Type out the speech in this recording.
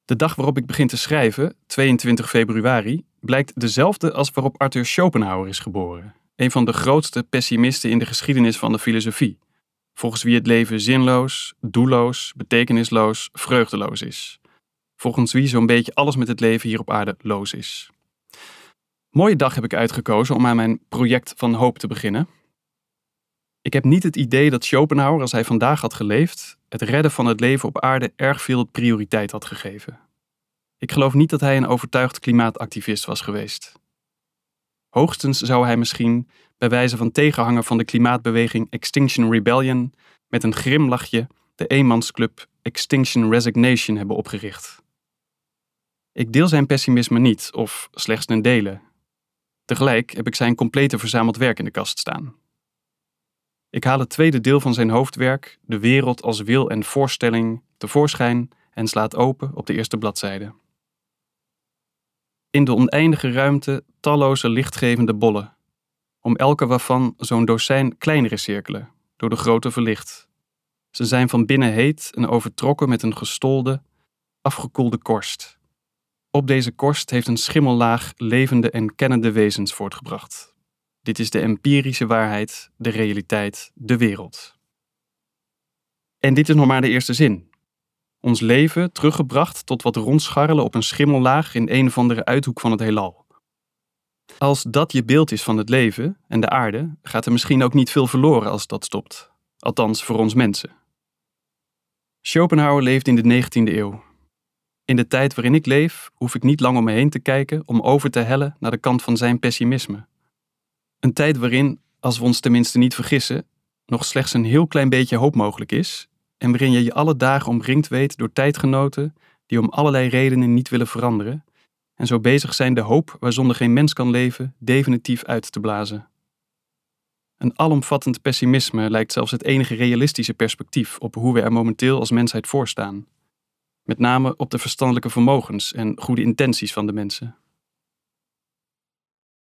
De dag waarop ik begin te schrijven, 22 februari, blijkt dezelfde als waarop Arthur Schopenhauer is geboren. Een van de grootste pessimisten in de geschiedenis van de filosofie. Volgens wie het leven zinloos, doelloos, betekenisloos, vreugdeloos is. Volgens wie zo'n beetje alles met het leven hier op aarde loos is. Mooie dag heb ik uitgekozen om aan mijn project van hoop te beginnen. Ik heb niet het idee dat Schopenhauer, als hij vandaag had geleefd, het redden van het leven op aarde erg veel prioriteit had gegeven. Ik geloof niet dat hij een overtuigd klimaatactivist was geweest. Hoogstens zou hij misschien, bij wijze van tegenhanger van de klimaatbeweging Extinction Rebellion, met een grimlachje de eenmansclub Extinction Resignation hebben opgericht. Ik deel zijn pessimisme niet, of slechts ten dele. Tegelijk heb ik zijn complete verzameld werk in de kast staan. Ik haal het tweede deel van zijn hoofdwerk, De wereld als wil en voorstelling, tevoorschijn en sla het open op de eerste bladzijde. In de oneindige ruimte talloze lichtgevende bollen, om elke waarvan zo'n dozijn kleinere cirkelen, door de grote verlicht. Ze zijn van binnen heet en overtrokken met een gestolde, afgekoelde korst. Op deze korst heeft een schimmellaag levende en kennende wezens voortgebracht. Dit is de empirische waarheid, de realiteit, de wereld. En dit is nog maar de eerste zin. Ons leven teruggebracht tot wat rondscharrelen op een schimmellaag in een of andere uithoek van het heelal. Als dat je beeld is van het leven en de aarde, gaat er misschien ook niet veel verloren als dat stopt. Althans voor ons mensen. Schopenhauer leefde in de 19e eeuw. In de tijd waarin ik leef, hoef ik niet lang om me heen te kijken om over te hellen naar de kant van zijn pessimisme. Een tijd waarin, als we ons tenminste niet vergissen, nog slechts een heel klein beetje hoop mogelijk is en waarin je alle dagen omringd weet door tijdgenoten die om allerlei redenen niet willen veranderen en zo bezig zijn de hoop waarzonder geen mens kan leven definitief uit te blazen. Een alomvattend pessimisme lijkt zelfs het enige realistische perspectief op hoe we er momenteel als mensheid voor staan. Met name op de verstandelijke vermogens en goede intenties van de mensen.